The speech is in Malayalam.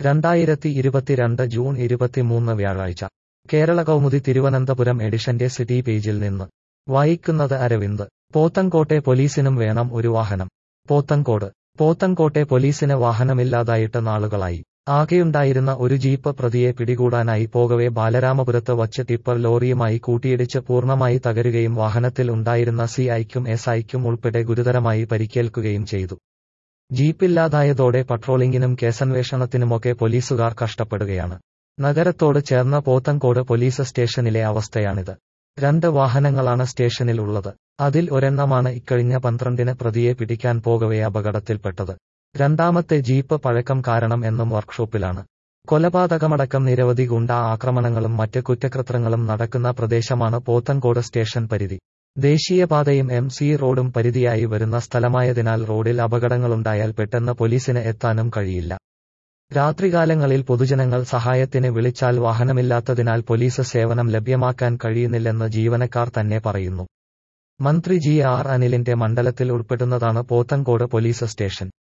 2022 ജൂൺ 23 വ്യാഴാഴ്ച കേരള കൗമുദി തിരുവനന്തപുരം എഡിഷന്റെ സിറ്റി പേജിൽ നിന്ന് വായിക്കുന്നത് അരവിന്ദ്. പോത്തൻകോട്ടെ പോലീസിനും വേണം ഒരു വാഹനം. പോത്തൻകോട്ടെ പോലീസിന് വാഹനമില്ലാതായിട്ട് നാളുകളായി. ആകെയുണ്ടായിരുന്ന ഒരു ജീപ്പ് പ്രതിയെ പിടികൂടാനായി പോകവെ ബാലരാമപുരത്ത് വച്ച് ടിപ്പർ ലോറിയുമായി കൂട്ടിയിടിച്ച് പൂർണ്ണമായി തകരുകയും വാഹനത്തിൽ ഉണ്ടായിരുന്ന സിഐക്കും എസ്ഐക്കും ഉൾപ്പെടെ ഗുരുതരമായി പരിക്കേൽക്കുകയും ചെയ്തു. ജീപ്പില്ലാതായതോടെ പട്രോളിംഗിനും കേസന്വേഷണത്തിനുമൊക്കെ പോലീസുകാർ കഷ്ടപ്പെടുകയാണ്. നഗരത്തോട് ചേർന്ന പോത്തൻകോട് പോലീസ് സ്റ്റേഷനിലെ അവസ്ഥയാണിത്. 2 വാഹനങ്ങളാണ് സ്റ്റേഷനിൽ ഉള്ളത്. അതിൽ ഒരെണ്ണമാണ് ഇക്കഴിഞ്ഞ 12-ന് പ്രതിയെ പിടിക്കാൻ പോകവെ അപകടത്തിൽപ്പെട്ടത്. രണ്ടാമത്തെ ജീപ്പ് പഴക്കം കാരണം എന്നും വർക്ക്ഷോപ്പിലാണ്. കൊലപാതകമടക്കം നിരവധി ഗുണ്ടാ ആക്രമണങ്ങളും മറ്റ് കുറ്റകൃത്യങ്ങളും നടക്കുന്ന പ്രദേശമാണ് പോത്തൻകോട് സ്റ്റേഷൻ പരിധി. ദേശീയപാതയും MC റോഡും പരിധിയായി വരുന്ന സ്ഥലമായതിനാൽ റോഡിൽ അപകടങ്ങളുണ്ടായാൽ പെട്ടെന്ന് പോലീസിന് എത്താനും കഴിയില്ല. രാത്രികാലങ്ങളിൽ പൊതുജനങ്ങൾ സഹായത്തിന് വിളിച്ചാൽ വാഹനമില്ലാത്തതിനാൽ പോലീസ് സേവനം ലഭ്യമാക്കാൻ കഴിയുന്നില്ലെന്ന് ജീവനക്കാർ തന്നെ പറയുന്നു. മന്ത്രി GR അനിലിന്റെ മണ്ഡലത്തിൽ ഉൾപ്പെടുന്നതാണ് പോത്തൻകോട് പോലീസ് സ്റ്റേഷൻ.